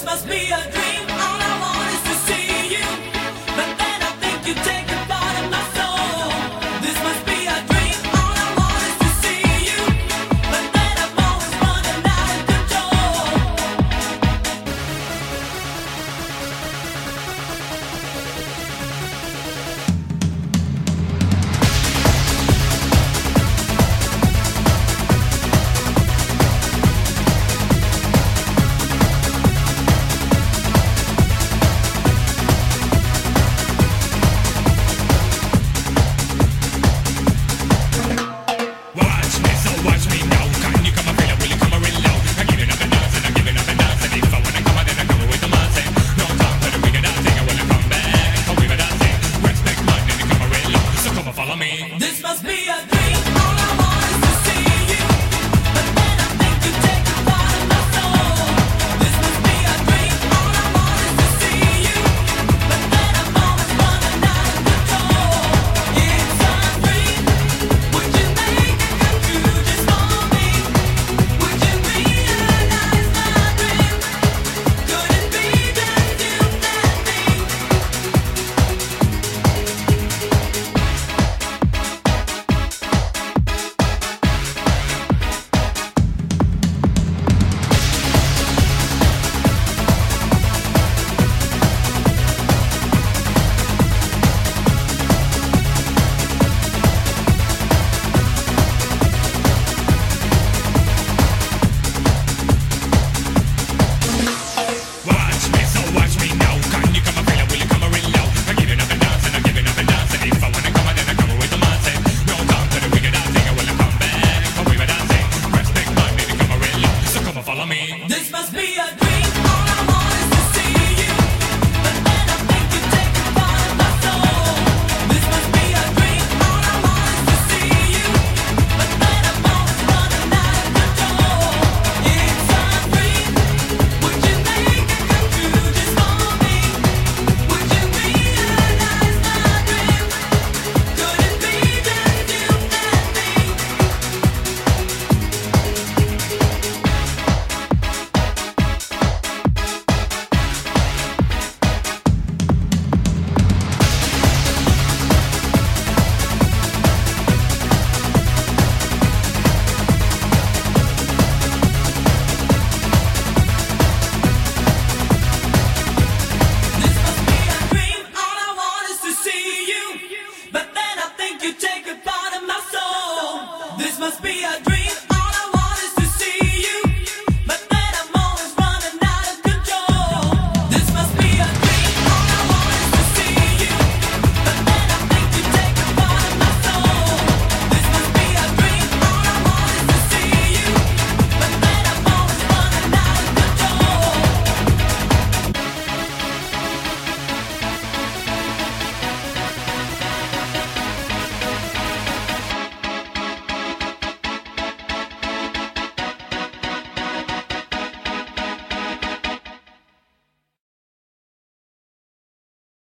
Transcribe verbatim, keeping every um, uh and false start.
must be a dream. All I want is to see you, but then I think you take a part of my soul. This must be a dream. All I want is to see you, but then I'm always running out of control. Watch me, so watch me now. Can you come up here? Will you come real loud? I'm giving up and dancing, I'm giving up and dancing. If I wanna come out, then I come with the massing. No time for the wicked dancing, I wanna come back. Oh, we were dancing. Respect mine, then you come real loud. So come and follow me. This must be a dream. All I want is to see you, but then I think you take a part of my soul. This must be a dream. All I want is to see you, but then I'm always running out of control. It's a dream. Would you make it come true just for me? Would you realize my dream? Could it be just you and me? Watch me, so watch me now. Can you come up here? Will you come real loud? I'm giving up and dancing, I'm giving up and dancing. If I wanna come out, then I come with the massing. No time for the wicked dancing, I wanna come back. Oh, we were dancing. Respect mine, then you come real loud. So come and follow me. This must be a dream. All I want is to see you, but then I think you take a part of my soul. This must be a dream. All I want is to see you, but then I'm always running out of control. It's a dream. Would you make it come true just for me? Would you realize my dream? Could it be just you and me? This must be a dream. All I want is to see you, but then I think you take a part of my soul. This must be a dream.